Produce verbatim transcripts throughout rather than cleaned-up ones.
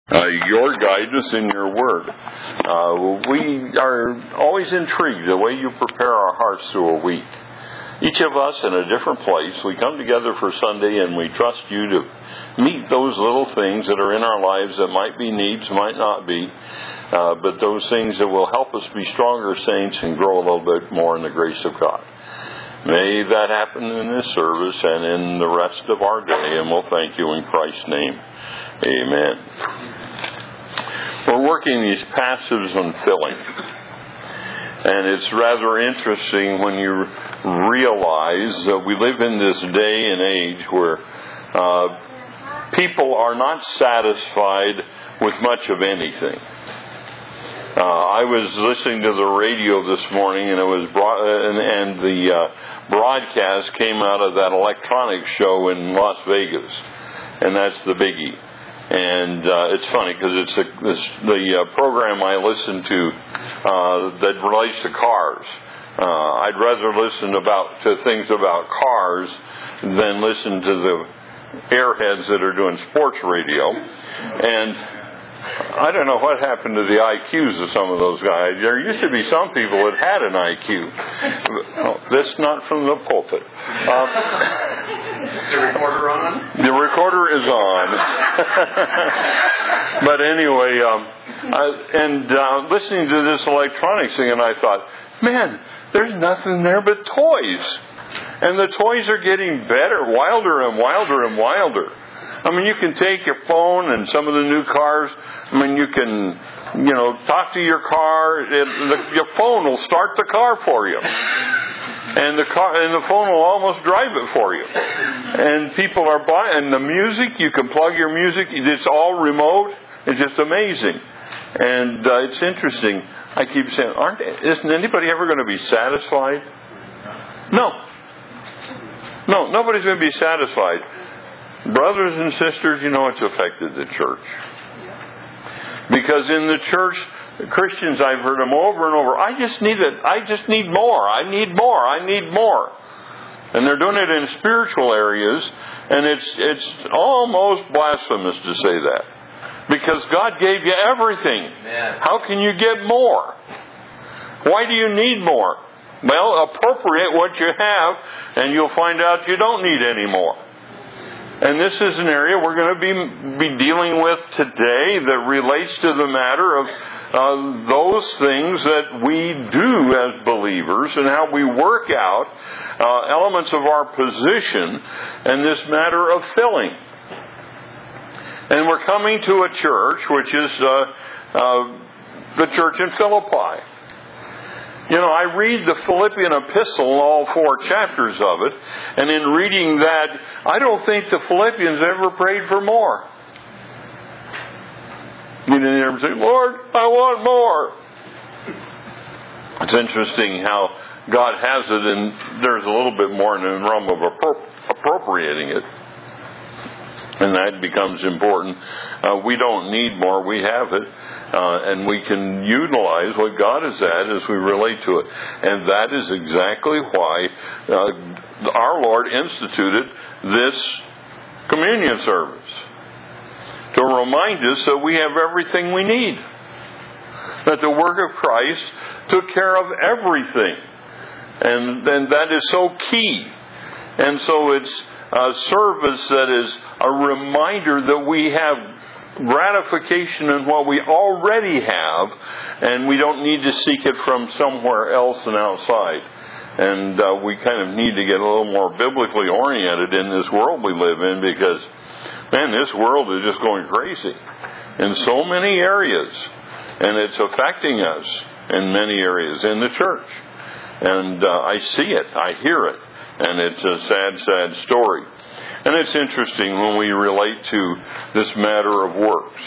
Uh, your guidance in your word. Uh, we are always intrigued the way you prepare our hearts through a week. Each of us in a different place. We come together for Sunday and we trust you to meet those little things that are in our lives that might be needs, might not be, uh, but those things that will help us be stronger saints and grow a little bit more in the grace of God. May that happen in this service and in the rest of our day, and we'll thank you in Christ's name. Amen. We're working these passives on filling. And it's rather interesting when you realize that we live in this day and age where uh, people are not satisfied with much of anything. Uh, I was listening to the radio this morning, and it was brought, and, and the uh, broadcast came out of that electronics show in Las Vegas, and that's the biggie. And uh, it's funny because it's the, it's the uh, program I listen to uh, that relates to cars. Uh, I'd rather listen about to things about cars than listen to the airheads that are doing sports radio. And I don't know what happened to the I Qs of some of those guys. There used to be some people that had an I Q. Oh, that's not from the pulpit. Um, the recorder on? The recorder is on. But anyway, um, I, and uh, listening to this electronics thing, and I thought, man, there's nothing there but toys. And the toys are getting better, wilder and wilder and wilder. I mean, you can take your phone and some of the new cars. I mean, you can, you know, talk to your car. It, the, your phone will start the car for you, and the car and the phone will almost drive it for you. And people are buying. And the music, you can plug your music. It's all remote. It's just amazing. And uh, it's interesting. I keep saying, aren't isn't anybody ever going to be satisfied? No. No, nobody's going to be satisfied. Brothers and sisters, you know it's affected the church. Because in the church, Christians, I've heard them over and over, I just need it. I just need more. I need more. I need more. And they're doing it in spiritual areas, and it's it's almost blasphemous to say that. Because God gave you everything. Man. How can you get more? Why do you need more? Well, appropriate what you have, and you'll find out you don't need any more. And this is an area we're going to be be dealing with today that relates to the matter of uh, those things that we do as believers and how we work out uh, elements of our position in this matter of filling. And we're coming to a church which is uh, uh, the church in Philippi. You know, I read the Philippian epistle, all four chapters of it, and in reading that, I don't think the Philippians ever prayed for more. You didn't ever say, Lord, I want more. It's interesting how God has it, and there's a little bit more in the realm of appro- appropriating it. And that becomes important. Uh, we don't need more, we have it. Uh, and we can utilize what God has had as we relate to it. And that is exactly why uh, our Lord instituted this communion service. To remind us that we have everything we need. That the work of Christ took care of everything. And, and that is so key. And so it's a service that is a reminder that we have gratification in what we already have, and we don't need to seek it from somewhere else and outside. And uh, we kind of need to get a little more biblically oriented in this world we live in, because, man, this world is just going crazy in so many areas, and it's affecting us in many areas in the church. And uh, I see it, I hear it, and it's a sad, sad story. And it's interesting when we relate to this matter of works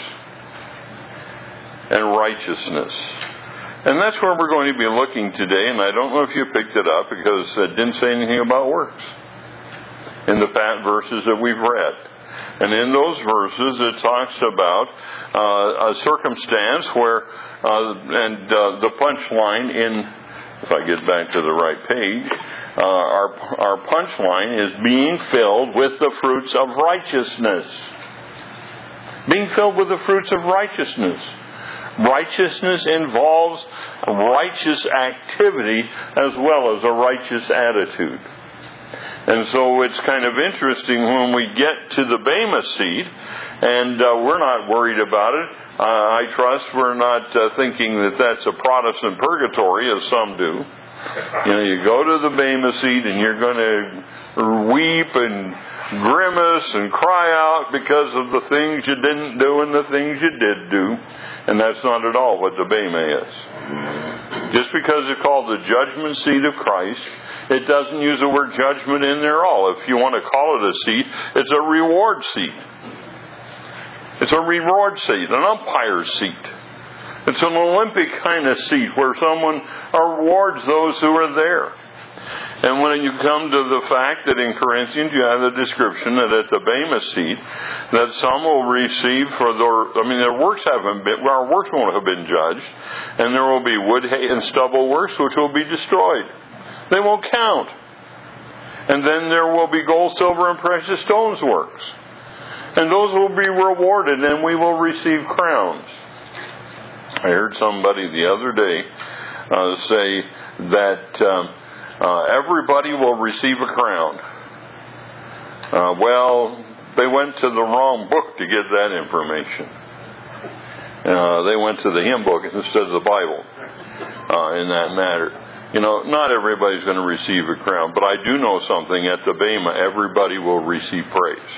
and righteousness. And that's where we're going to be looking today. And I don't know if you picked it up because it didn't say anything about works in the pat verses that we've read. And in those verses it talks about uh, a circumstance where, uh, and uh, the punchline in, if I get back to the right page, Uh, our our punchline is being filled with the fruits of righteousness. Being filled with the fruits of righteousness. Righteousness involves righteous activity as well as a righteous attitude. And so it's kind of interesting when we get to the Bema seat, and uh, we're not worried about it. Uh, I trust we're not uh, thinking that that's a Protestant purgatory, as some do. You know, you go to the Bema seat and you're going to weep and grimace and cry out because of the things you didn't do and the things you did do. And that's not at all what the Bema is. Just because it's called the judgment seat of Christ, it doesn't use the word judgment in there at all. If you want to call it a seat, it's a reward seat. It's a reward seat, an umpire seat. It's an Olympic kind of seat where someone rewards those who are there. And when you come to the fact that in Corinthians you have the description that at the Bema seat that some will receive for their, I mean their works haven't been, well, our works won't have been judged, and there will be wood, hay, and stubble works which will be destroyed. They won't count. And then there will be gold, silver, and precious stones works. And those will be rewarded, and we will receive crowns. I heard somebody the other day uh, say that um, uh, everybody will receive a crown. Uh, well, they went to the wrong book to get that information. Uh, they went to the hymn book instead of the Bible uh, in that matter. You know, not everybody's going to receive a crown, but I do know something. At the Bema, everybody will receive praise.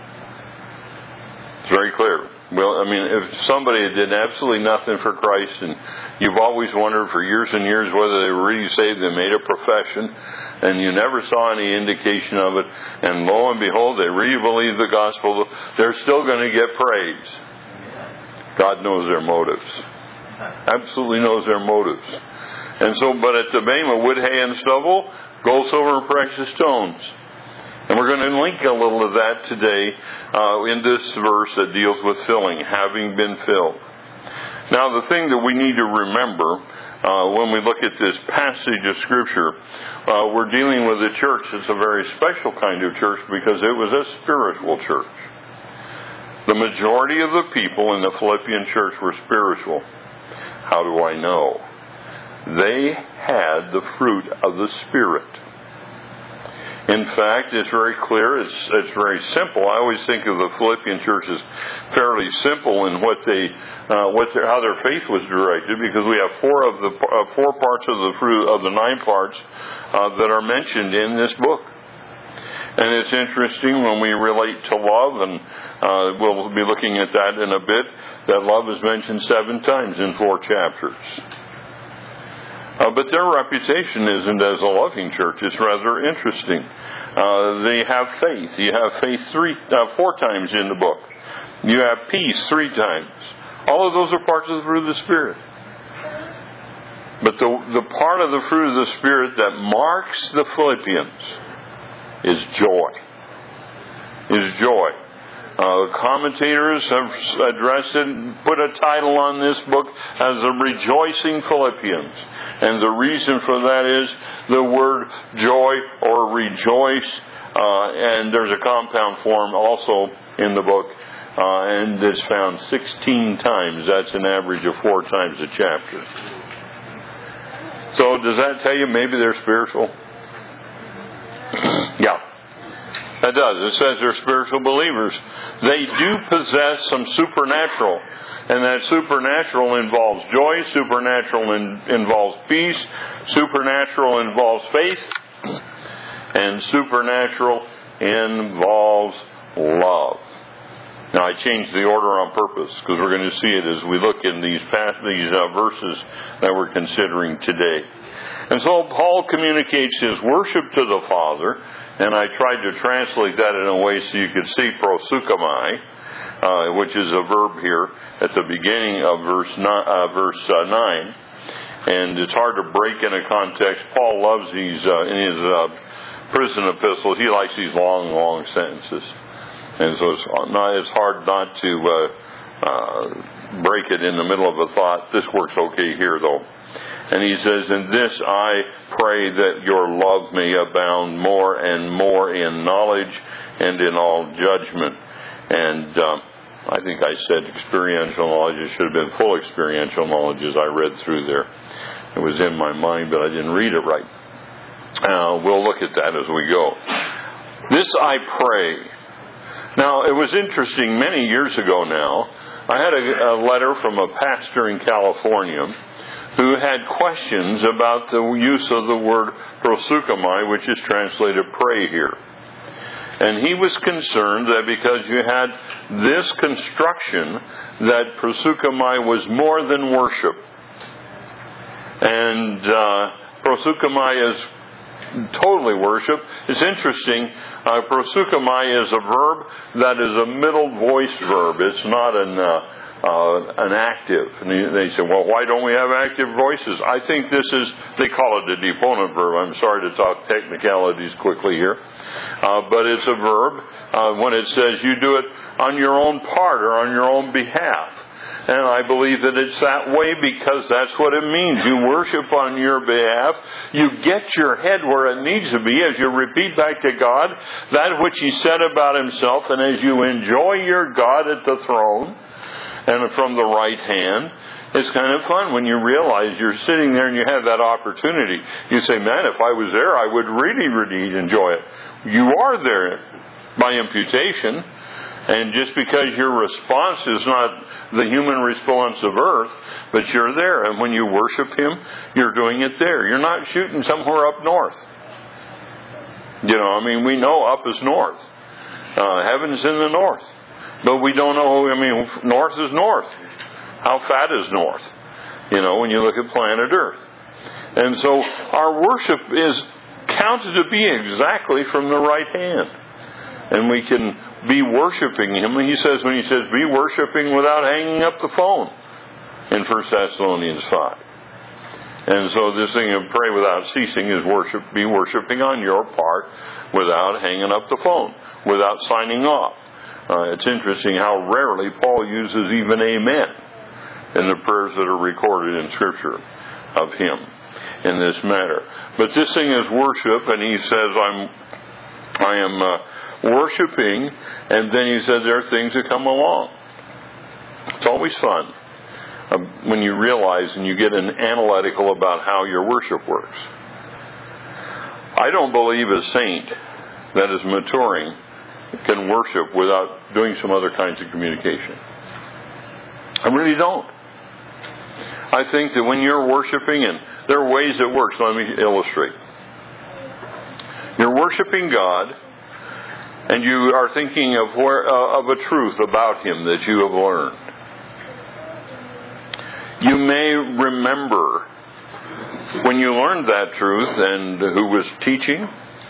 It's very clear. Well, I mean, if somebody did absolutely nothing for Christ, and you've always wondered for years and years whether they were really saved, they made a profession, and you never saw any indication of it, and lo and behold, they really believe the gospel, they're still going to get praise. God knows their motives. Absolutely knows their motives. And so, but at the Bema, wood, hay, and stubble, gold, silver, and precious stones. And we're going to link a little of that today uh, in this verse that deals with filling, having been filled. Now, the thing that we need to remember uh, when we look at this passage of Scripture, uh, we're dealing with a church that's a very special kind of church because it was a spiritual church. The majority of the people in the Philippian church were spiritual. How do I know? They had the fruit of the Spirit. In fact, it's very clear. It's it's very simple. I always think of the Philippian church as fairly simple in what they, uh, what their, how their faith was directed, because we have four of the uh, four parts of the fruit of the nine parts uh, that are mentioned in this book. And it's interesting when we relate to love, and uh, we'll be looking at that in a bit. That love is mentioned seven times in four chapters. Uh, but their reputation isn't as a loving church. It's rather interesting. Uh, they have faith. You have faith three, uh, four times in the book. You have peace three times. All of those are parts of the fruit of the Spirit. But the, the part of the fruit of the Spirit that marks the Philippians is joy. Is joy. Uh, commentators have addressed it, put a title on this book as the Rejoicing Philippians. And the reason for that is the word joy or rejoice, uh, and there's a compound form also in the book, uh, and it's found sixteen times. That's an average of four times a chapter. So does that tell you maybe they're spiritual? Yeah. That does. It says they're spiritual believers. They do possess some supernatural. And that supernatural involves joy. Supernatural in, involves peace. Supernatural involves faith. And supernatural involves love. Now, I changed the order on purpose because we're going to see it as we look in these past, these uh, verses that we're considering today. And so Paul communicates his worship to the Father, and I tried to translate that in a way so you could see proseuchomai, uh, which is a verb here at the beginning of verse nine, uh, verse uh, nine. And it's hard to break in a context. Paul loves these uh, in his uh, prison epistles. He likes these long, long sentences, and so it's not it's hard not to uh, uh, break it in the middle of a thought. This works okay here, though. And he says, "In this I pray that your love may abound more and more in knowledge and in all judgment." And uh, I think I said experiential knowledge. It should have been full experiential knowledge as I read through there. It was in my mind, but I didn't read it right. Uh, we'll look at that as we go. This I pray. Now, it was interesting many years ago now. I had a, a letter from a pastor in California who had questions about the use of the word proseuchomai, which is translated pray here. And he was concerned that because you had this construction, that proseuchomai was more than worship. And uh, proseuchomai is totally worship. It's interesting. Uh, proseuchomai is a verb that is a middle voice verb. It's not an uh, uh, an active. And they say, well, why don't we have active voices? I think this is, they call it a deponent verb. I'm sorry to talk technicalities quickly here. Uh, but it's a verb uh, when it says you do it on your own part or on your own behalf. And I believe that it's that way because that's what it means. You worship on your behalf. You get your head where it needs to be as you repeat back to God that which He said about Himself. And as you enjoy your God at the throne and from the right hand, it's kind of fun when you realize you're sitting there and you have that opportunity. You say, man, if I was there, I would really, really enjoy it. You are there by imputation. And just because your response is not the human response of earth, but you're there. And when you worship Him, you're doing it there. You're not shooting somewhere up north. You know, I mean, we know up is north. Uh, heaven's in the north. But we don't know, I mean, north is north. How fat is north? You know, when you look at planet Earth. And so our worship is counted to be exactly from the right hand. And we can be worshiping Him. He says, when He says, be worshiping without hanging up the phone in First Thessalonians five. And so this thing of pray without ceasing is worship, be worshiping on your part without hanging up the phone, without signing off. Uh, it's interesting how rarely Paul uses even amen in the prayers that are recorded in Scripture of him in this matter. But this thing is worship, and he says, I'm, I am uh, worshiping, and then he said there are things that come along. It's always fun uh, when you realize and you get an analytical about how your worship works. I don't believe a saint that is maturing can worship without doing some other kinds of communication. I really don't. I think that when you're worshiping, and there are ways it works. Let me illustrate. You're worshiping God, and you are thinking of where, uh, of a truth about Him that you have learned. You may remember when you learned that truth and who was teaching,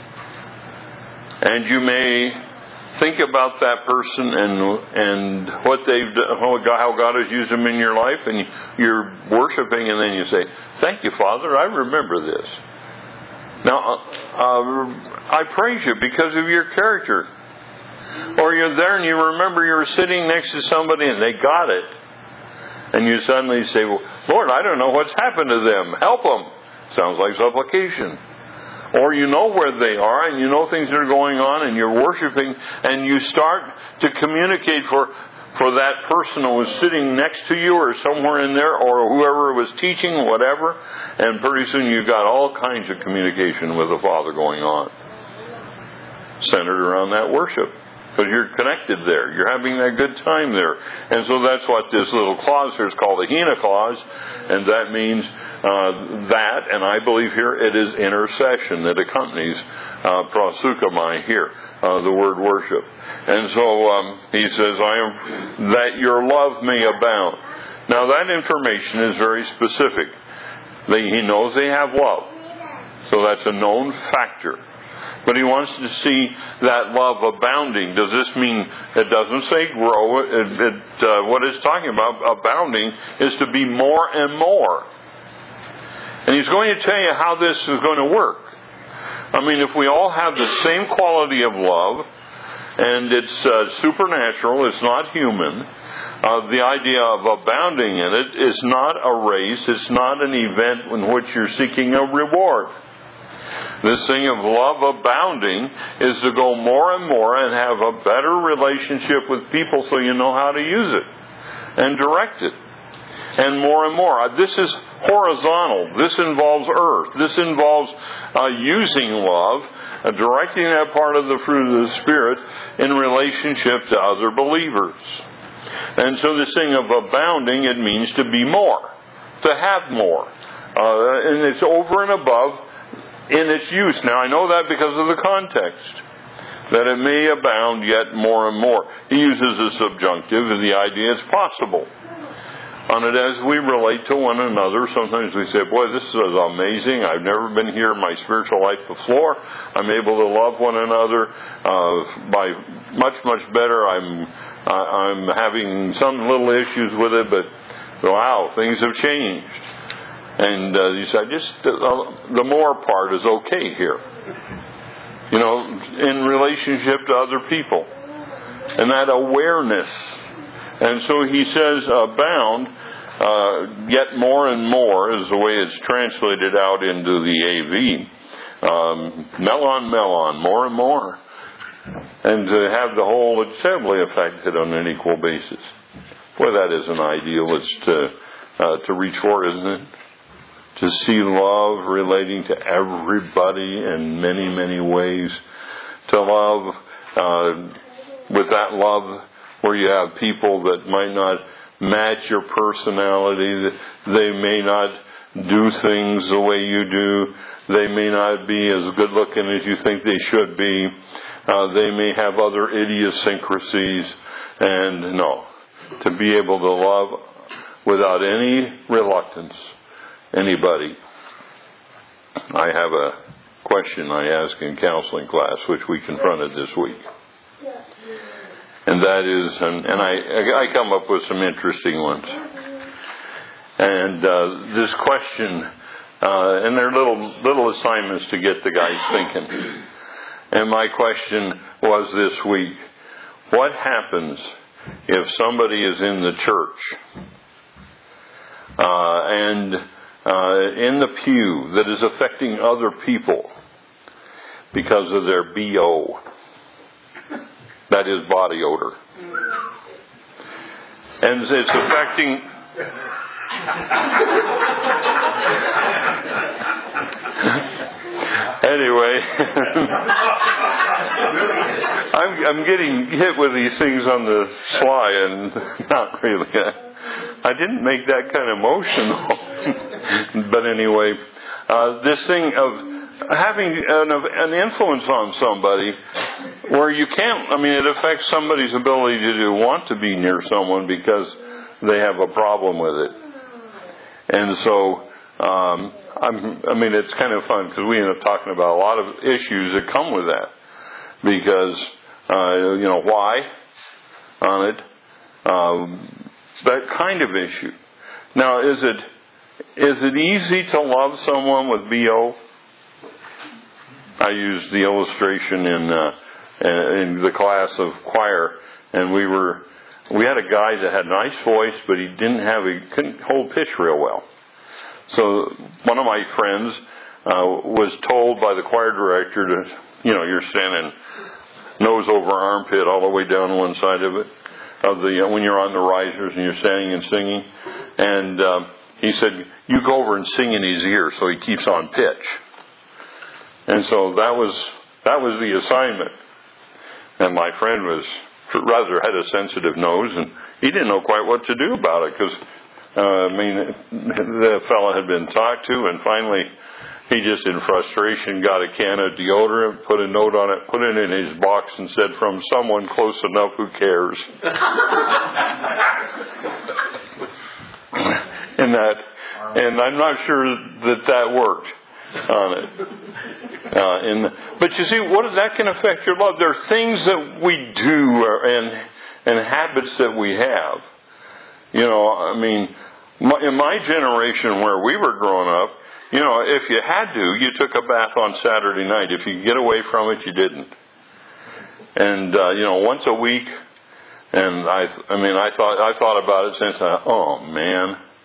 and you may think about that person and and what they've how God has used them in your life, and you're worshiping, and then you say, "Thank you, Father. I remember this." Now, uh, I praise you because of your character. Or you're there and you remember you're sitting next to somebody and they got it, and you suddenly say, "Well, Lord, I don't know what's happened to them. Help them." Sounds like supplication. Or you know where they are, and you know things that are going on, and you're worshiping, and you start to communicate for for that person who was sitting next to you or somewhere in there, or whoever was teaching, whatever, and pretty soon you've got all kinds of communication with the Father going on, centered around that worship. Because you're connected there. You're having that good time there. And so that's what this little clause here is called, the Hina clause. And that means uh, that, and I believe here it is intercession that accompanies uh, proseuchomai here, uh, the word worship. And so um, he says, I am that your love may abound. Now that information is very specific. They, he knows they have love. So that's a known factor. But he wants to see that love abounding. Does this mean, it doesn't say grow, it, it, uh, what it's talking about, abounding, is to be more and more. And he's going to tell you how this is going to work. I mean, if we all have the same quality of love, and it's uh, supernatural, it's not human, uh, the idea of abounding in it is not a race, it's not an event in which you're seeking a reward. This thing of love abounding is to go more and more and have a better relationship with people so you know how to use it and direct it. And more and more. This is horizontal. This involves earth. This involves uh, using love, uh, directing that part of the fruit of the Spirit in relationship to other believers. And so this thing of abounding, it means to be more, to have more. Uh, and it's over and above in its use. Now, I know that because of the context, that it may abound yet more and more. He uses a subjunctive, and the idea it's possible. On it as we relate to one another, sometimes we say, boy, this is amazing. I've never been here in my spiritual life before. I'm able to love one another uh, by much, much better. I'm uh, I'm having some little issues with it, but wow, things have changed. And uh, you say, just uh, the more part is okay here. You know, in relationship to other people. And that awareness. And so he says, abound, uh, yet more and more is the way it's translated out into the A V. Um, melon, melon, more and more. And to have the whole assembly affected on an equal basis. Boy, that is an ideal. It's to, uh, to reach for, isn't it? To see love relating to everybody in many, many ways. To love, uh, with that love, where you have people that might not match your personality, they may not do things the way you do, they may not be as good looking as you think they should be, uh, they may have other idiosyncrasies, and no, to be able to love without any reluctance anybody. I have a question I ask in counseling class, which we confronted this week. And that is, and, and I, I come up with some interesting ones. And uh, this question, uh, and they're little little assignments to get the guys thinking. And my question was this week, what happens if somebody is in the church uh, and uh, in the pew that is affecting other people because of their B O? That is body odor. And it's affecting... Anyway, I'm, I'm getting hit with these things on the sly, and not really. I didn't make that kind of motion. But anyway, uh, this thing of having an, an influence on somebody where you can't, I mean, it affects somebody's ability to, to want to be near someone because they have a problem with it. And so, um, I'm, I mean, it's kind of fun because we end up talking about a lot of issues that come with that. Because, uh, you know, why on it? Um, that kind of issue. Now, is it is it easy to love someone with B O? I used the illustration in uh, in the class of choir, and we were we had a guy that had a nice voice, but he didn't have he couldn't hold pitch real well. So one of my friends uh, was told by the choir director to, you know, you're standing nose over armpit all the way down one side of it, of the uh, when you're on the risers and you're standing and singing, and uh, he said, you go over and sing in his ear so he keeps on pitch. And so that was that was the assignment. And my friend was rather had a sensitive nose, and he didn't know quite what to do about it because, uh, I mean, the fellow had been talked to, and finally he just in frustration got a can of deodorant, put a note on it, put it in his box, and said, from someone close enough who cares. and that, and I'm not sure that that worked on it. Uh, and, but you see, what that can affect your love. There are things that we do and and habits that we have. You know, I mean, my, in my generation where we were growing up, you know, if you had to, you took a bath on Saturday night. If you could get away from it, you didn't. And uh, you know, once a week. And I, I mean, I thought I thought about it since. I, oh man.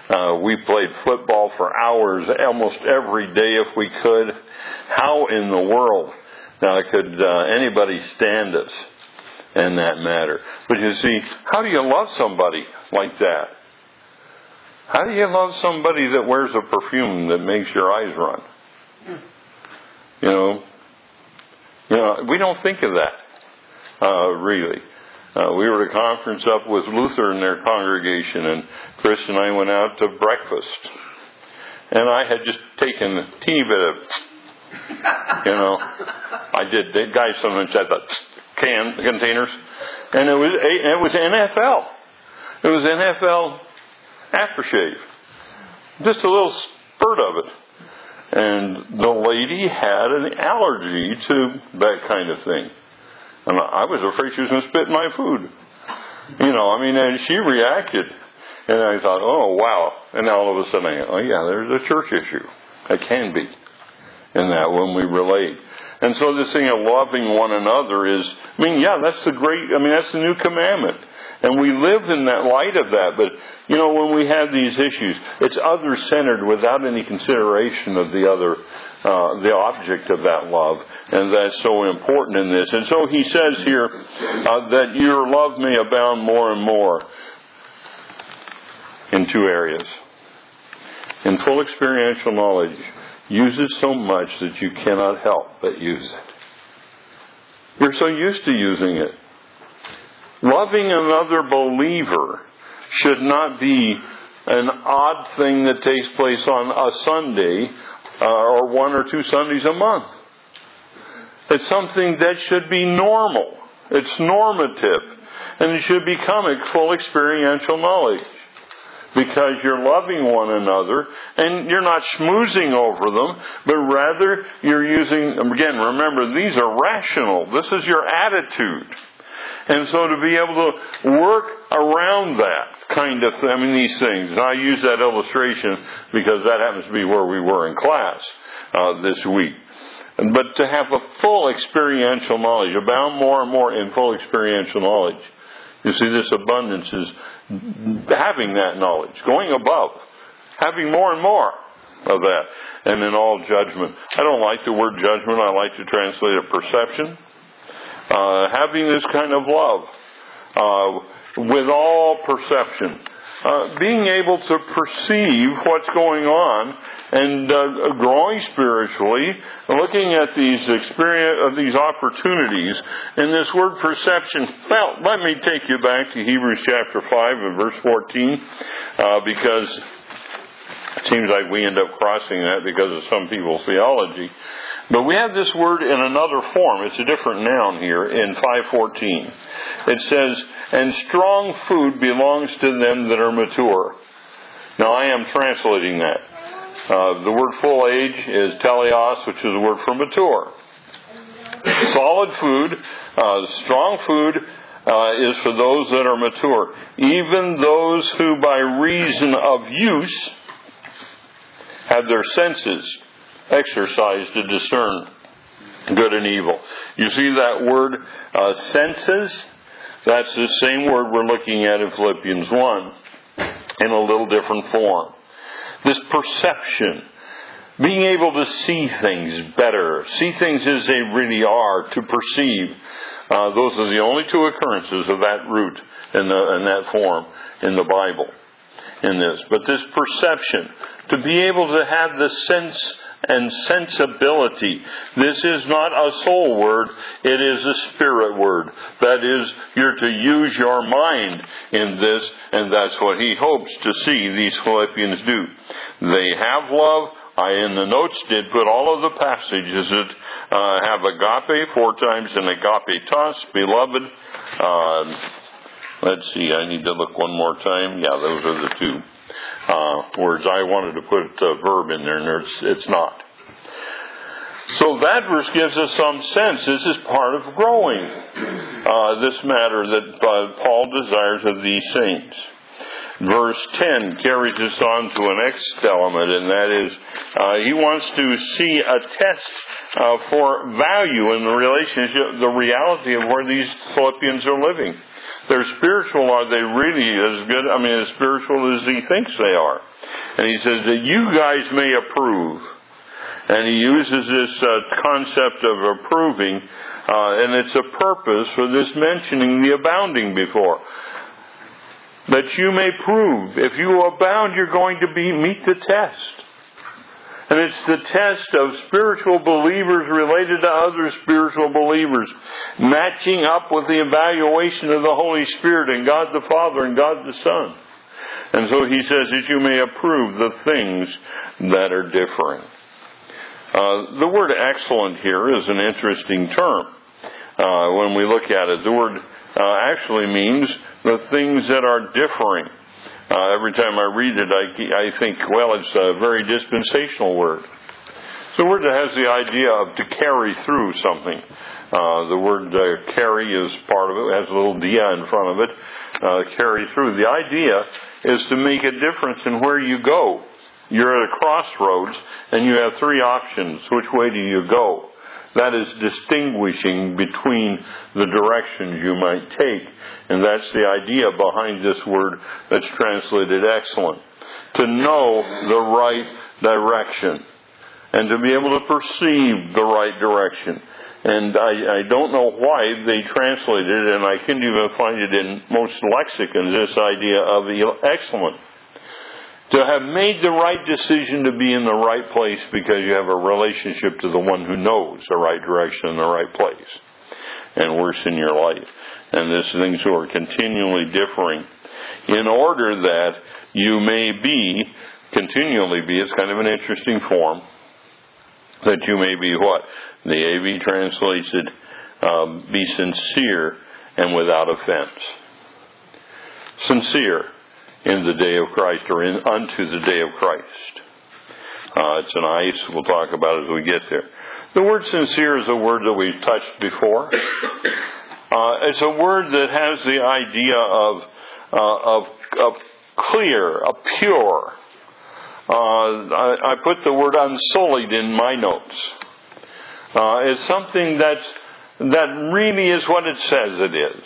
Uh, we played football for hours almost every day if we could. How in the world uh, could uh, anybody stand us in that matter? But you see, how do you love somebody like that? How do you love somebody that wears a perfume that makes your eyes run? You know, you know, we don't think of that, uh, really. Uh, we were at a conference up with Luther and their congregation, and Chris and I went out to breakfast. And I had just taken a teeny bit of, you know, I did. The guys sometimes had the can containers, and it was it was N F L. It was N F L aftershave, just a little spurt of it. And the lady had an allergy to that kind of thing. And I was afraid she was going to spit in my food. You know, I mean, and she reacted. And I thought, oh, wow. And all of a sudden, I go, oh, yeah, there's a church issue. It can be in that when we relate. And so this thing of loving one another is, I mean, yeah, that's the great, I mean, that's the new commandment. And we live in that light of that. But, you know, when we have these issues, it's other-centered without any consideration of the other, uh, the object of that love. And that's so important in this. And so he says here uh, that your love may abound more and more in two areas. In full experiential knowledge, use it so much that you cannot help but use it. You're so used to using it. Loving another believer should not be an odd thing that takes place on a Sunday uh, or one or two Sundays a month. It's something that should be normal. It's normative. And it should become a full experiential knowledge. Because you're loving one another, and you're not schmoozing over them, but rather you're using, again, remember, these are rational. This is your attitude. And so to be able to work around that kind of thing, I mean, these things. And I use that illustration because that happens to be where we were in class uh, this week. But to have a full experiential knowledge, abound more and more in full experiential knowledge. You see, this abundance is having that knowledge, going above, having more and more of that. And in all judgment. I don't like the word judgment. I like to translate it perception. Uh, having this kind of love uh, with all perception. Uh, being able to perceive what's going on and uh, growing spiritually, looking at these experience, uh, these opportunities. And this word perception, well, let me take you back to Hebrews chapter five and verse fourteen, uh, because it seems like we end up crossing that because of some people's theology. But we have this word in another form. It's a different noun here in five fourteen. It says, and strong food belongs to them that are mature. Now I am translating that. Uh, the word full age is teleos, which is the word for mature. Solid food, uh, strong food, uh, is for those that are mature. Even those who by reason of use have their senses exercised to discern good and evil. You see that word, uh, senses? That's the same word we're looking at in Philippians one in a little different form. This perception, being able to see things better, see things as they really are, to perceive. Uh, those are the only two occurrences of that root in, the, in that form in the Bible. In this, but this perception, to be able to have the sense and sensibility. This is not a soul word, it is a spirit word. That is, you're to use your mind in this, and that's what he hopes to see these Philippians do. They have love. I, in the notes, did put all of the passages that uh, have agape, four times in agapetos, beloved. Uh, let's see, I need to look one more time. Yeah, those are the two uh, words. I wanted to put a verb in there, and it's, it's not. So that verse gives us some sense. This is part of growing uh, this matter that uh, Paul desires of these saints. Verse ten carries us on to an next element, and that is uh, he wants to see a test uh, for value in the relationship, the reality of where these Philippians are living. They're spiritual. Are they really as good, I mean, as spiritual as he thinks they are? And he says that you guys may approve. And he uses this uh, concept of approving, uh, and it's a purpose for this mentioning the abounding before. That you may prove. If you abound, you're going to be meet the test. And it's the test of spiritual believers related to other spiritual believers, matching up with the evaluation of the Holy Spirit and God the Father and God the Son. And so he says that you may approve the things that are differing. Uh, the word excellent here is an interesting term. Uh, when we look at it, the word uh, actually means the things that are differing. Uh, every time I read it, I, I think, well, it's a very dispensational word. It's a word that has the idea of to carry through something. Uh, the word uh, carry is part of it. It has a little dia in front of it. Uh, carry through. The idea is to make a difference in where you go. You're at a crossroads, and you have three options. Which way do you go? That is distinguishing between the directions you might take. And that's the idea behind this word that's translated excellent. To know the right direction. And to be able to perceive the right direction. And I, I don't know why they translated it, and I couldn't even find it in most lexicons, this idea of excellent. To have made the right decision to be in the right place because you have a relationship to the one who knows the right direction and the right place and works in your life. And this things who are continually differing in order that you may be, continually be, it's kind of an interesting form, that you may be what? The A V translates it, um, be sincere and without offense. Sincere in the day of Christ, or in unto the day of Christ. Uh, it's an ice. We'll talk about it as we get there. The word sincere is a word that we've touched before. Uh, it's a word that has the idea of uh, of, of clear, of pure. Uh, I, I put the word unsullied in my notes. Uh, it's something that's, that really is what it says it is.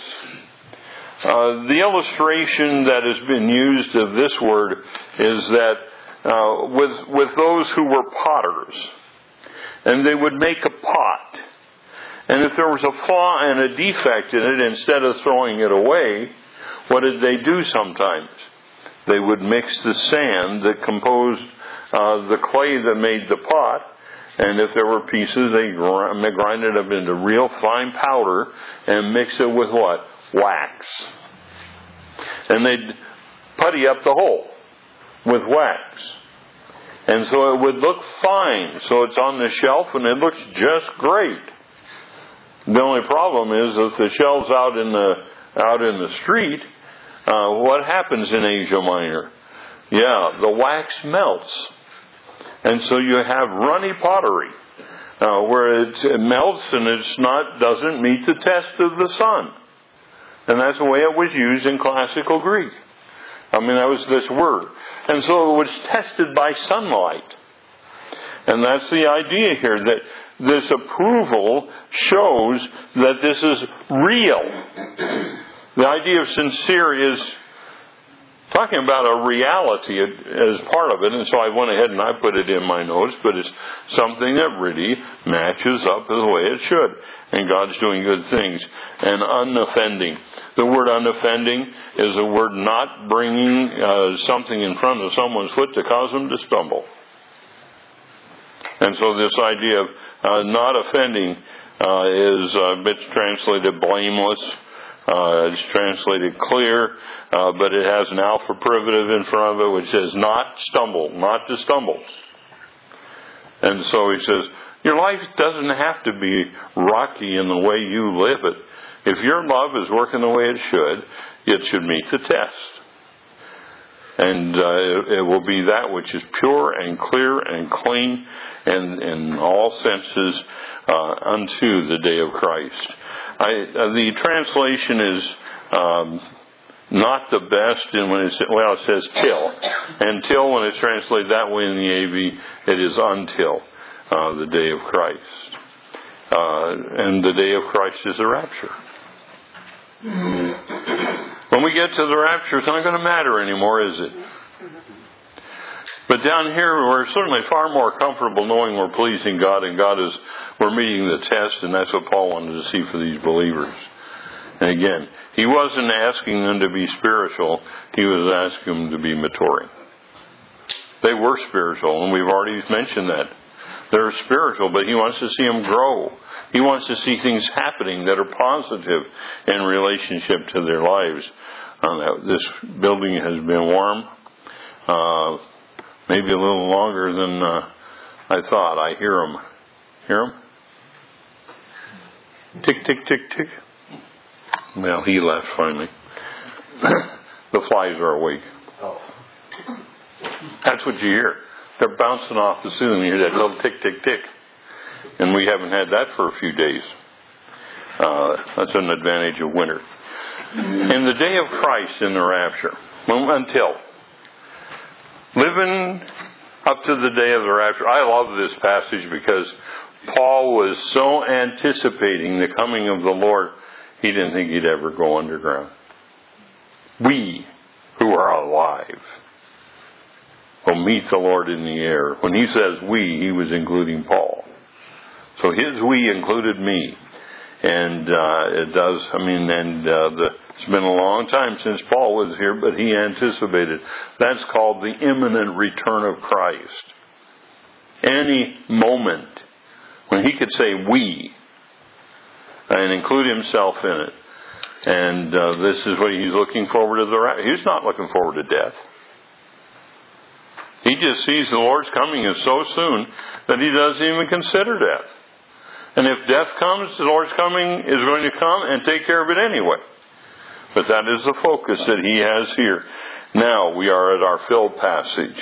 Uh, the illustration that has been used of this word is that uh, with with those who were potters, and they would make a pot, and if there was a flaw and a defect in it, instead of throwing it away, what did they do sometimes? They would mix the sand that composed uh, the clay that made the pot, and if there were pieces, they grind it up into real fine powder and mix it with what? Wax. And they'd putty up the hole with wax. And so it would look fine. So it's on the shelf and it looks just great. The only problem is if the shelf's out in the out in the street, uh, what happens in Asia Minor? Yeah, the wax melts. And so you have runny pottery. Uh, where it, it melts and it's not doesn't meet the test of the sun. And that's the way it was used in classical Greek. I mean, that was this word. And so it was tested by sunlight. And that's the idea here, that this approval shows that this is real. The idea of sincere is talking about a reality as part of it. And so I went ahead and I put it in my notes, but it's something that really matches up the way it should. And God's doing good things. And unoffending. The word unoffending is a word not bringing uh, something in front of someone's foot to cause them to stumble. And so this idea of uh, not offending uh, is, uh, it's translated blameless. Uh, it's translated clear, uh, but it has an alpha privative in front of it which says not stumble, not to stumble. And so he says, your life doesn't have to be rocky in the way you live it. If your love is working the way it should, it should meet the test. And uh, it, it will be that which is pure and clear and clean and in all senses uh, unto the day of Christ. I, uh, the translation is um, not the best in when it's, well, it says till. And till, when it's translated that way in the A V, it is until uh, the day of Christ. Uh, and the day of Christ is the rapture. When we get to the rapture, it's not going to matter anymore, is it? But down here, we're certainly far more comfortable knowing we're pleasing God, and God is, we're meeting the test, and that's what Paul wanted to see for these believers. And again, he wasn't asking them to be spiritual, he was asking them to be maturing. They were spiritual, and we've already mentioned that. They're spiritual, but he wants to see them grow. He wants to see things happening that are positive in relationship to their lives. Um, this building has been warm. Uh, maybe a little longer than uh, I thought. I hear them. Hear them? Tick, tick, tick, tick. Well, he left finally. The flies are awake. That's what you hear. They're bouncing off the ceiling. You hear that little tick, tick, tick. And we haven't had that for a few days. Uh, that's an advantage of winter. In the day of Christ in the rapture, until living up to the day of the rapture, I love this passage because Paul was so anticipating the coming of the Lord, he didn't think he'd ever go underground. We who are alive will meet the Lord in the air. When he says we, he was including Paul. So his we included me. And uh, it does, I mean, and uh, the, it's been a long time since Paul was here, but he anticipated. That's called the imminent return of Christ. Any moment when he could say we and include himself in it. And uh, this is what he's looking forward to. The He's not looking forward to death. He just sees the Lord's coming is so soon that he doesn't even consider death. And if death comes, the Lord's coming is going to come and take care of it anyway. But that is the focus that he has here. Now we are at our filled passage.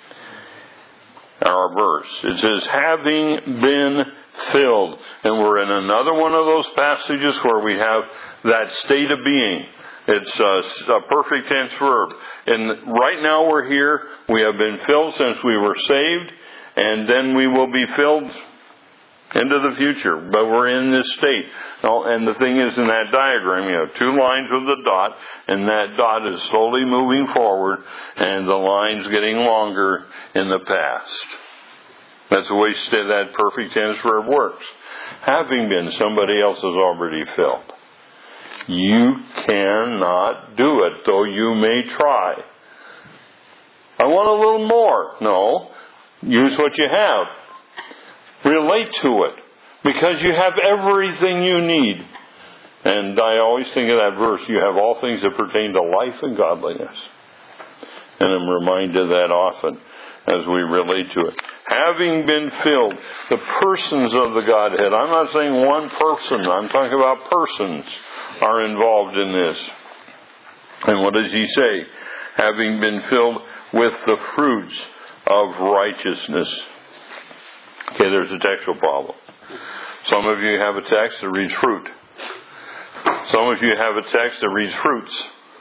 Our verse. It says, having been filled. And we're in another one of those passages where we have that state of being. It's a, a perfect tense verb. And right now we're here. We have been filled since we were saved. And then we will be filled into the future. But we're in this state. And the thing is, in that diagram, you have two lines with a dot. And that dot is slowly moving forward. And the line's getting longer in the past. That's the way that perfect tense verb works. Having been, somebody else is already filled. You cannot do it, though you may try. I want a little more. No. Use what you have. Relate to it. Because you have everything you need. And I always think of that verse, you have all things that pertain to life and godliness. And I'm reminded of that often as we relate to it. Having been filled, the persons of the Godhead. I'm not saying one person. I'm talking about persons are involved in this. And what does he say? Having been filled with the fruits of righteousness. Okay, there's a textual problem. Some of you have a text that reads fruit. Some of you have a text that reads fruits.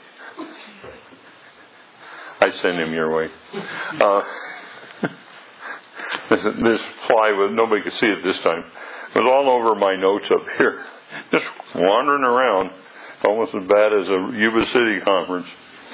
I send him your way. Uh, this, this fly, was, nobody could see it this time, it was all over my notes up here. Just wandering around, almost as bad as a Yuba City conference.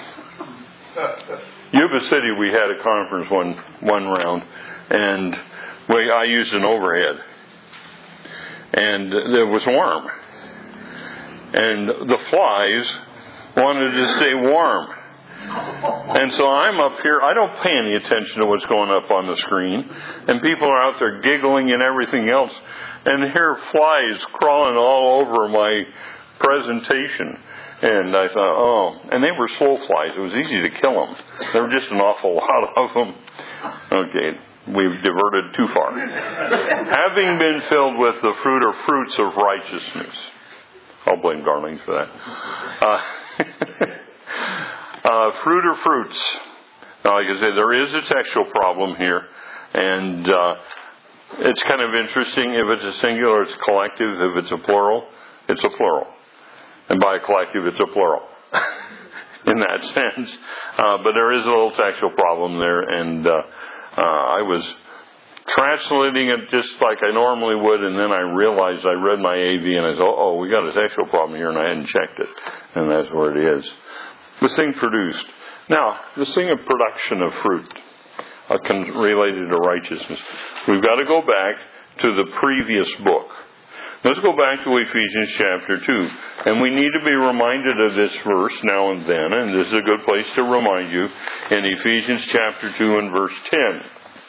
Yuba City, we had a conference one one round, and we, I used an overhead, and it was warm, and the flies wanted to stay warm. And so I'm up here, I don't pay any attention to what's going up on the screen, and people are out there giggling and everything else, and here are flies crawling all over my presentation. And I thought, oh, and they were slow flies. It was easy to kill them. There were just an awful lot of them. Okay, we've diverted too far. Having been filled with the fruit or fruits of righteousness. I'll blame Darlene for that. Uh, uh, fruit or fruits. Now, like I said, there is a textual problem here. And uh, it's kind of interesting. If it's a singular, it's collective. If it's a plural, it's a plural. And by a collective, it's a plural in that sense. Uh, but there is a little textual problem there. And uh, uh, I was translating it just like I normally would, and then I realized I read my A V and I said, oh, we got a textual problem here, and I hadn't checked it. And that's where it is. This thing produced. Now, this thing of production of fruit uh, con- related to righteousness. We've got to go back to the previous book. Let's go back to Ephesians chapter two. And we need to be reminded of this verse now and then, and this is a good place to remind you, in Ephesians chapter two and verse ten.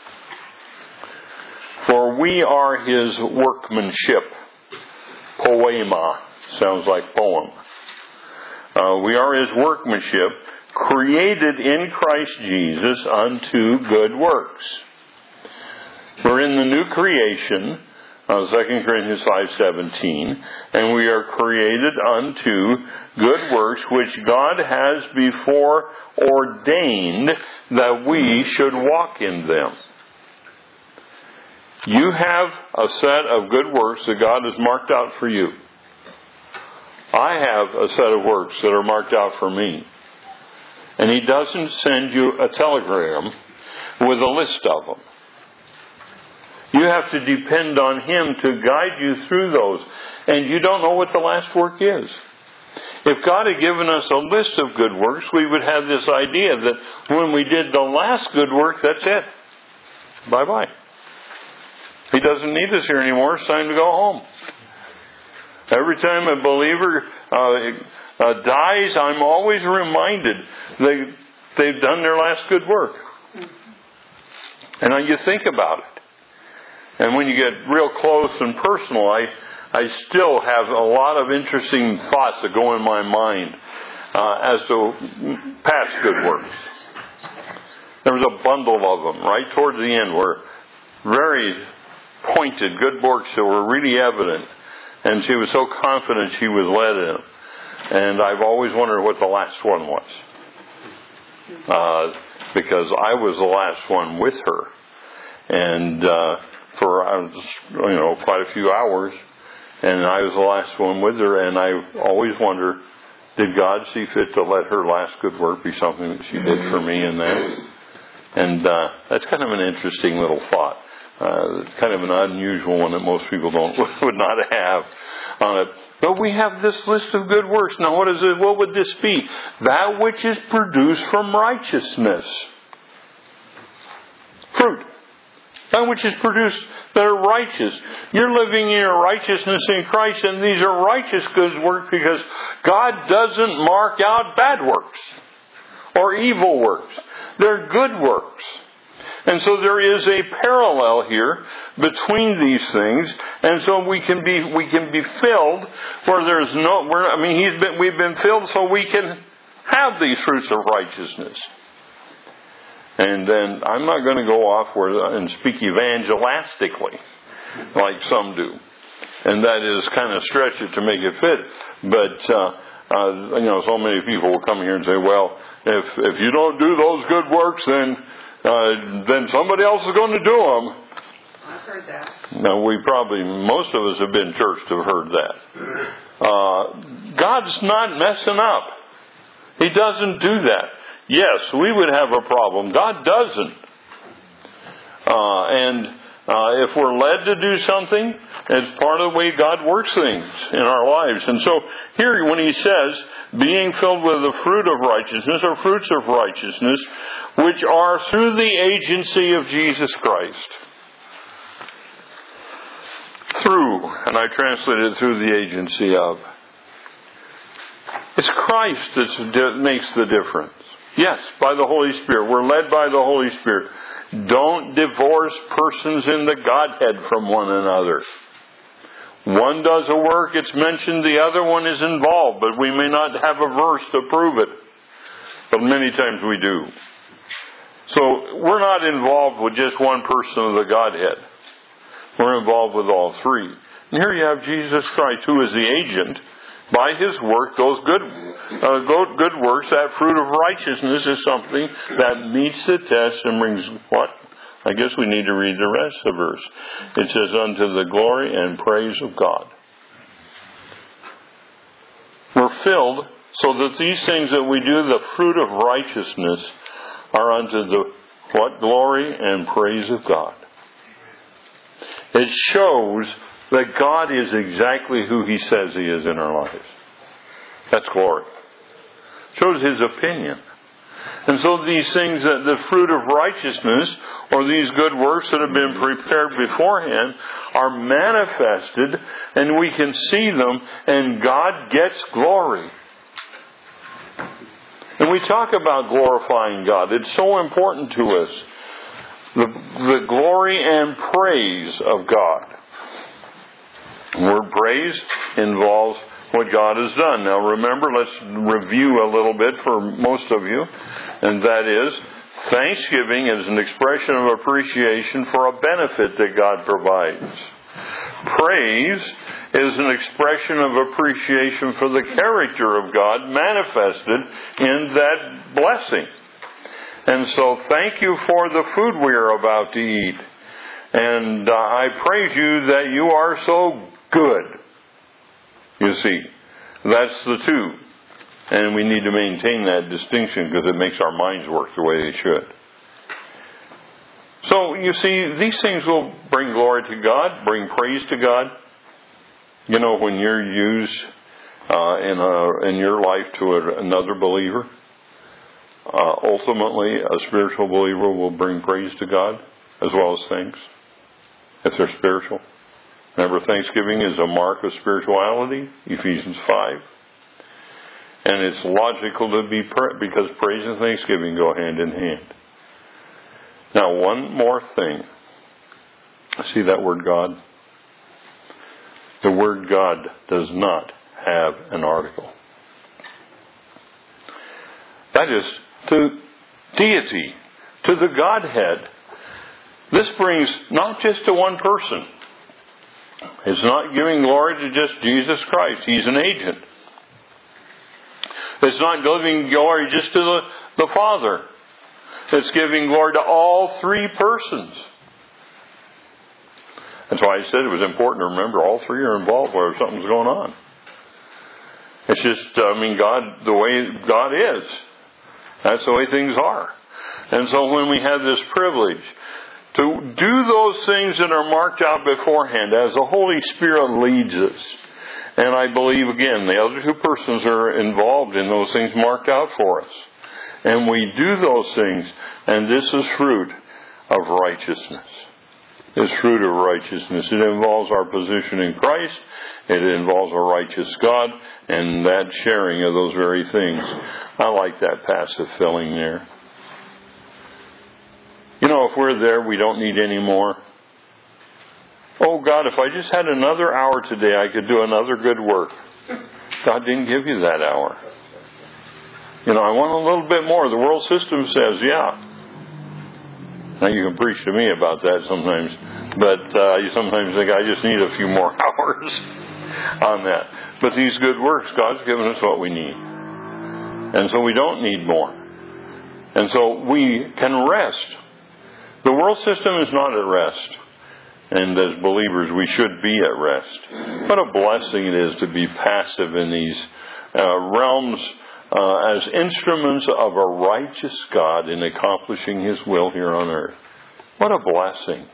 For we are His workmanship. Poema. Sounds like poem. Uh, we are His workmanship, created in Christ Jesus unto good works. We're in the new creation, uh, Second Corinthians five seventeen, and we are created unto good works which God has before ordained that we should walk in them. You have a set of good works that God has marked out for you. I have a set of works that are marked out for me. And He doesn't send you a telegram with a list of them. You have to depend on Him to guide you through those. And you don't know what the last work is. If God had given us a list of good works, we would have this idea that when we did the last good work, that's it. Bye-bye. He doesn't need us here anymore. It's time to go home. Every time a believer uh, uh, dies, I'm always reminded they, they've done their last good work. And you think about it. And when you get real close and personal, I, I still have a lot of interesting thoughts that go in my mind uh, as to past good works. There was a bundle of them right towards the end were very pointed, good works that were really evident. And she was so confident she was led in them. And I've always wondered what the last one was. Uh, because I was the last one with her. And uh, for, uh, you know, quite a few hours. And I was the last one with her. And I always wonder, did God see fit to let her last good work be something that she did for me in that? And uh, that's kind of an interesting little thought. Uh, kind of an unusual one that most people don't would not have on it. But we have this list of good works. Now, what is it? What would this be? That which is produced from righteousness. Fruit. That which is produced that are righteous. You're living in your righteousness in Christ, and these are righteous good works because God doesn't mark out bad works or evil works. They're good works. And so there is a parallel here between these things, and so we can be we can be filled where there's no. We're, I mean, he's been we've been filled so we can have these fruits of righteousness. And then I'm not going to go off where and speak evangelistically like some do, and that is kind of stretch it to make it fit. But uh, uh, you know, so many people will come here and say, "Well, if if you don't do those good works, then." Uh, then somebody else is going to do them. I've heard that. Now, we probably, most of us have been church to have heard that. Uh, God's not messing up. He doesn't do that. Yes, we would have a problem. God doesn't. Uh, and uh, if we're led to do something, it's part of the way God works things in our lives. And so here when He says, being filled with the fruit of righteousness, or fruits of righteousness, which are through the agency of Jesus Christ. Through, and I translated through the agency of. It's Christ that makes the difference. Yes, by the Holy Spirit. We're led by the Holy Spirit. Don't divorce persons in the Godhead from one another. One does a work, it's mentioned, the other one is involved, but we may not have a verse to prove it. But many times we do. So we're not involved with just one person of the Godhead. We're involved with all three. And here you have Jesus Christ, who is the agent. By His work, those good uh, good works, that fruit of righteousness is something that meets the test and brings what? I guess we need to read the rest of the verse. It says, unto the glory and praise of God. We're filled so that these things that we do, the fruit of righteousness, are unto the what? Glory and praise of God. It shows that God is exactly who He says He is in our lives. That's glory. It shows His opinion. And so these things, that the fruit of righteousness, or these good works that have been prepared beforehand, are manifested, and we can see them, and God gets glory. And we talk about glorifying God. It's so important to us. The, the glory and praise of God. The word praise involves what God has done. Now remember, let's review a little bit for most of you. And that is, thanksgiving is an expression of appreciation for a benefit that God provides. Praise is an expression of appreciation for the character of God manifested in that blessing. And so thank you for the food we are about to eat. And uh, I praise you that you are so good. You see, that's the two. And we need to maintain that distinction because it makes our minds work the way they should. So, you see, these things will bring glory to God, bring praise to God. You know, when you're used uh, in a, in your life to a, another believer, uh, ultimately a spiritual believer will bring praise to God as well as thanks, if they're spiritual. Remember, thanksgiving is a mark of spirituality, Ephesians five. And it's logical to be, pra- because praise and thanksgiving go hand in hand. Now, one more thing. See that word God? The word God does not have an article. That is, to deity, to the Godhead. This brings not just to one person. It's not giving glory to just Jesus Christ. He's an agent. It's not giving glory just to the, the Father. It's giving glory to all three persons. That's why I said it was important to remember all three are involved where something's going on. It's just, I mean, God, the way God is. That's the way things are. And so when we have this privilege to do those things that are marked out beforehand as the Holy Spirit leads us, and I believe, again, the other two persons are involved in those things marked out for us. And we do those things, and this is fruit of righteousness. This fruit of righteousness. It involves our position in Christ. It involves a righteous God, and that sharing of those very things. I like that passive filling there. You know, if we're there, we don't need any more. Oh, God, if I just had another hour today, I could do another good work. God didn't give you that hour. You know, I want a little bit more. The world system says, yeah. Now, you can preach to me about that sometimes. But uh, you sometimes think, I just need a few more hours on that. But these good works, God's given us what we need. And so we don't need more. And so we can rest. The world system is not at rest. And as believers, we should be at rest. What a blessing it is to be passive in these uh, realms uh, as instruments of a righteous God in accomplishing His will here on earth. What a blessing.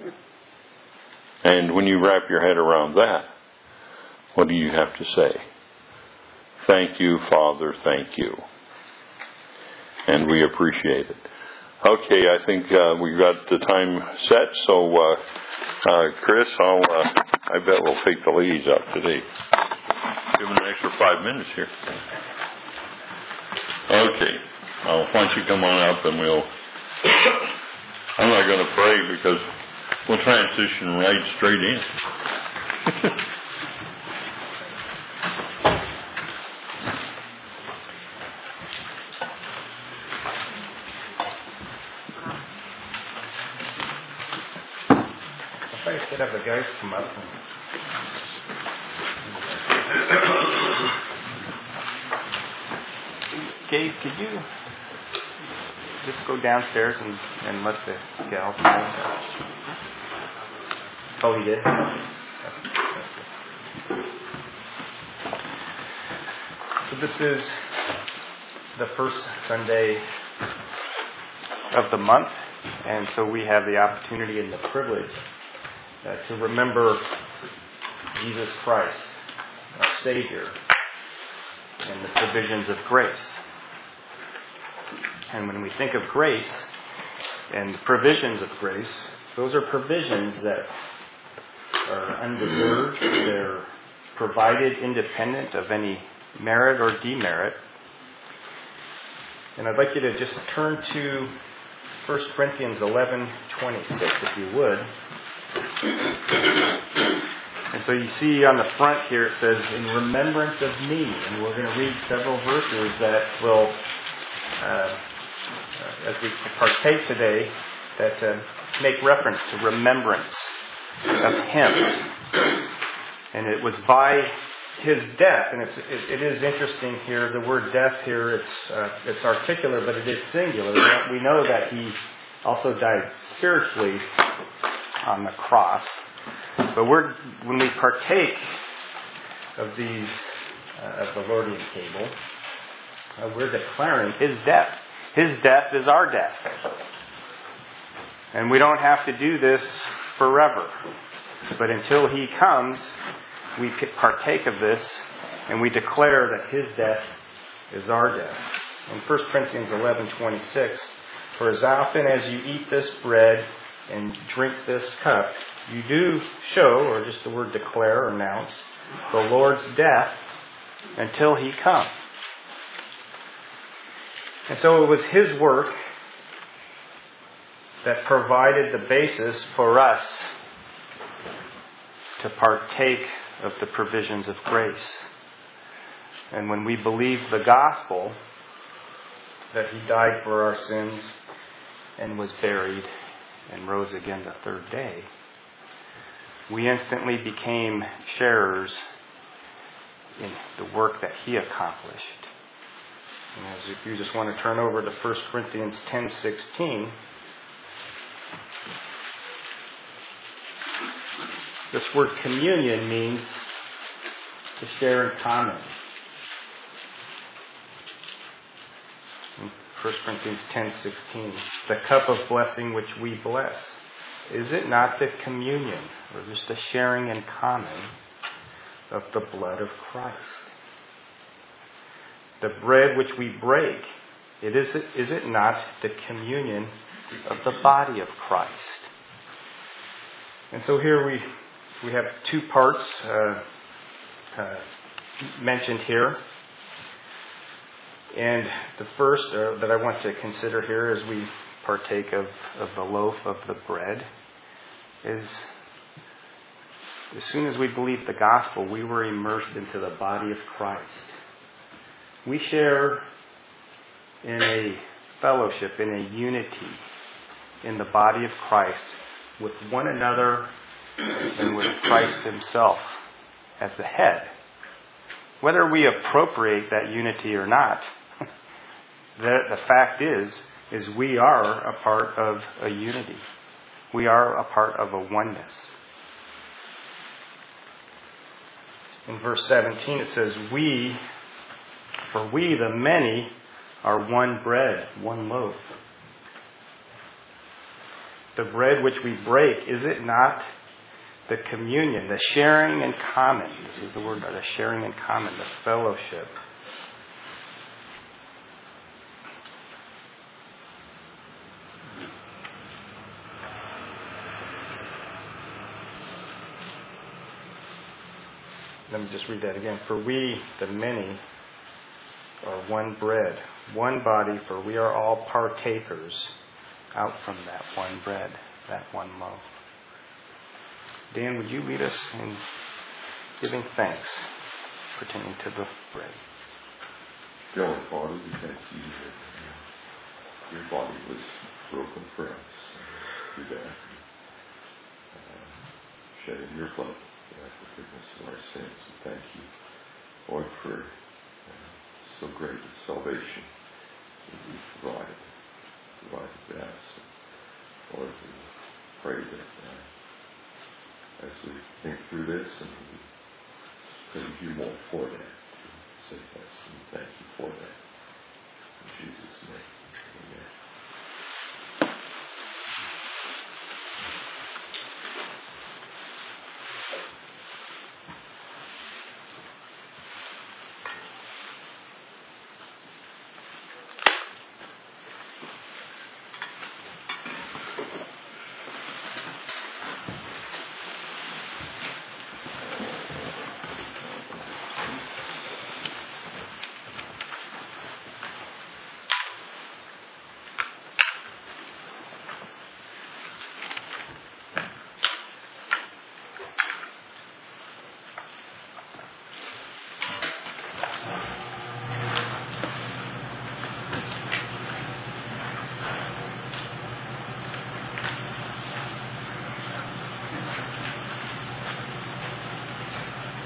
And when you wrap your head around that, what do you have to say? Thank you, Father, thank you. And we appreciate it. Okay, I think uh, we've got the time set, so uh, uh, Chris, I'll, uh, I bet we'll take the ladies up today. Give them an extra five minutes here. Okay, well, why don't you come on up and we'll... I'm not going to pray because we'll transition right straight in. Could have the guys come up. Gabe, could you just go downstairs and, and let the gals know? Oh, he did? So this is the first Sunday of the month, and so we have the opportunity and the privilege uh, to remember Jesus Christ, our Savior, and the provisions of grace. And when we think of grace and the provisions of grace, those are provisions that are undeserved. They're provided independent of any merit or demerit. And I'd like you to just turn to First Corinthians eleven twenty-six, if you would. And so you see on the front here it says, "In remembrance of me." And we're going to read several verses that will, uh, as we partake today, that uh, make reference to remembrance of Him. And it was by His death, and it's, it, it is interesting here, the word death here, it's uh, it's articular, but it is singular. We know that He also died spiritually on the cross. But we're, when we partake of these, uh, of the Lordian table, uh, we're declaring His death. His death is our death. And we don't have to do this forever. But until He comes, we partake of this, and we declare that His death is our death. In First Corinthians eleven twenty-six, "For as often as you eat this bread and drink this cup, you do show," or just the word declare or announce, "the Lord's death until He come." And so it was His work that provided the basis for us to partake of the provisions of grace. And when we believe the gospel, that He died for our sins and was buried and rose again the third day, we instantly became sharers in the work that He accomplished. And as if you just want to turn over to First Corinthians ten sixteen, this word communion means to share in common. In First Corinthians ten sixteen, "The cup of blessing which we bless, is it not the communion," or just the sharing in common, "of the blood of Christ? The bread which we break, it is, is it not the communion of the body of Christ?" And so here we we have two parts uh, uh, mentioned here. And the first uh, that I want to consider here as we partake of, of the loaf of the bread is, as soon as we believe the gospel, we were immersed into the body of Christ. We share in a fellowship, in a unity in the body of Christ with one another and with Christ Himself as the head. Whether we appropriate that unity or not, the, the fact is, is we are a part of a unity. We are a part of a oneness. In verse seventeen it says, "We, for we the many, are one bread, one loaf." The bread which we break, is it not the communion, the sharing in common? This is the word, the sharing in common, the fellowship. Let me just read that again. "For we, the many, are one bread, one body, for we are all partakers out from that one bread, that one loaf." Dan, would you lead us in giving thanks pertaining to the bread? Heavenly Father, we thank you that your body was broken for us through that, uh, shedding your blood for the forgiveness of our sins. We thank you, Lord, for uh, so great a salvation that you provided, provided to us. Lord, we pray that uh, as we think through this, and we praise you more for that, to say yes, and thank you for that. In Jesus' name, amen.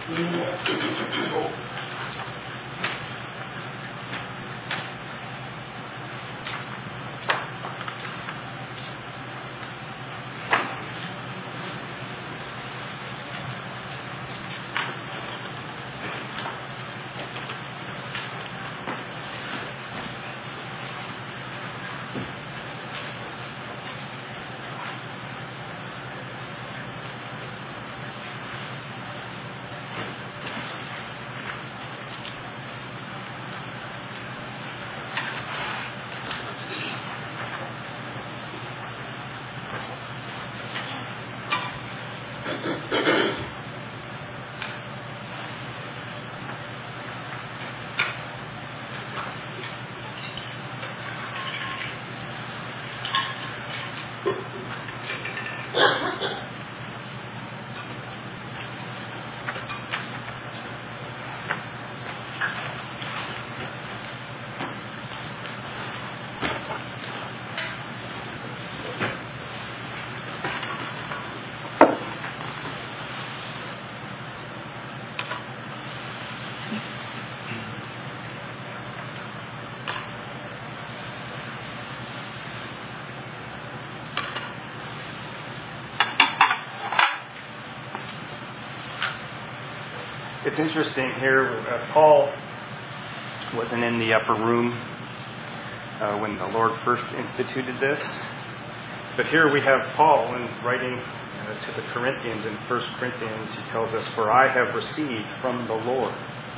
It's interesting here, uh, Paul wasn't in the upper room uh, when the Lord first instituted this. But here we have Paul in writing uh, to the Corinthians in First Corinthians. He tells us, "For I have received from the Lord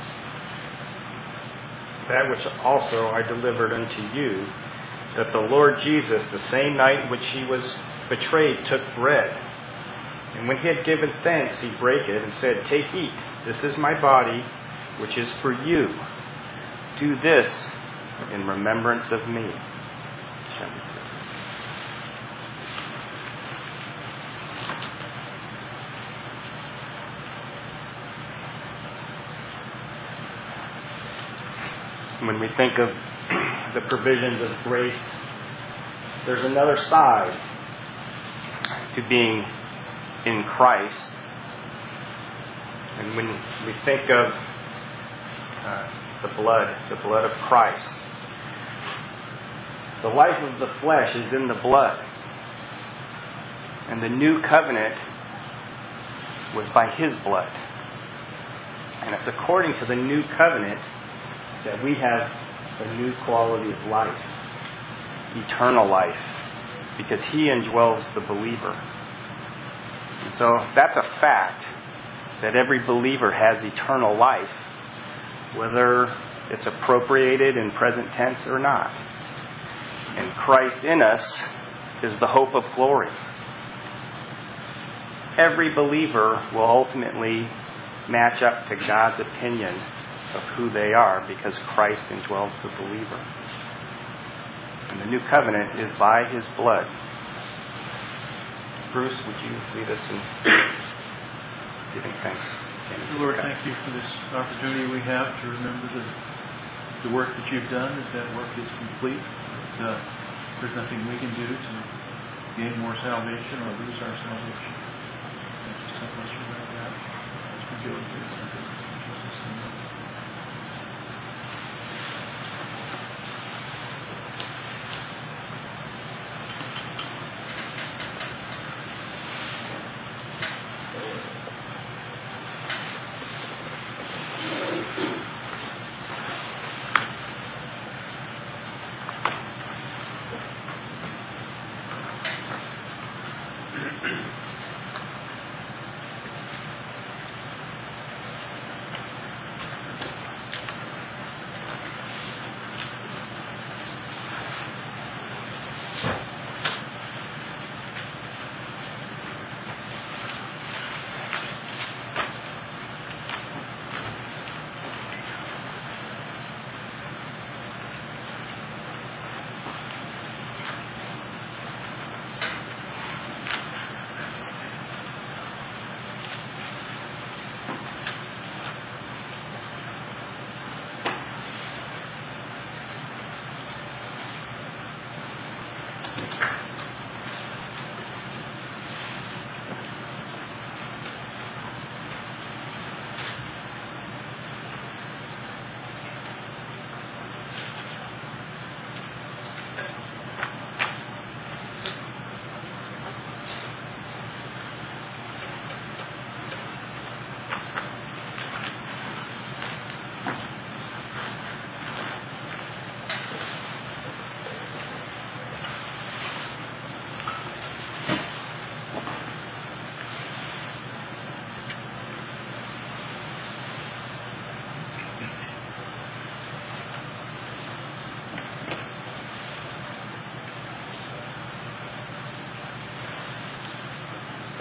that which also I delivered unto you, that the Lord Jesus, the same night in which he was betrayed, took bread. And when he had given thanks, he brake it and said, Take, eat. This is my body, which is for you. Do this in remembrance of me." When we think of the provisions of grace, there's another side to being in Christ. And when we think of uh, the blood, the blood of Christ, the life of the flesh is in the blood. And the new covenant was by His blood. And it's according to the new covenant that we have a new quality of life, eternal life, because He indwells the believer. And so that's a fact, that every believer has eternal life, whether it's appropriated in present tense or not. And Christ in us is the hope of glory. Every believer will ultimately match up to God's opinion of who they are, because Christ indwells the believer. And the new covenant is by His blood. Bruce, would you lead us in giving thanks? Lord, thank you for this opportunity we have to remember the, the work that you've done, that that work is complete. That, uh, there's nothing we can do to gain more salvation or lose our salvation. Just help us remember that as we go through this. In Jesus' name.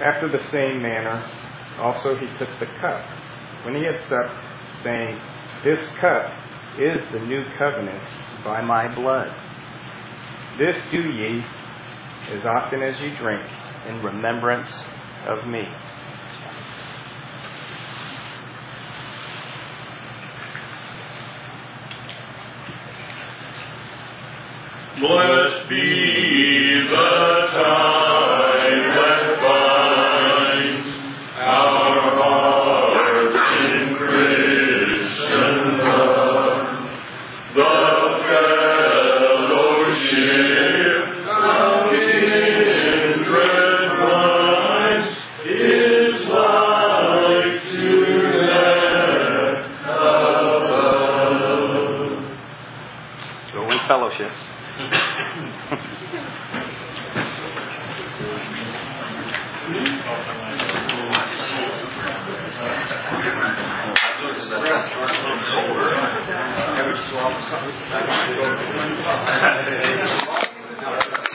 After the same manner, also he took the cup, when he had supped, saying, This cup is the new covenant by my blood. This do ye, as often as ye drink, in remembrance of me. Blessed be the tie that binds our hearts in Christian love, the fellowship of kindred minds is like to that above. So we fellowship. Ever swap something?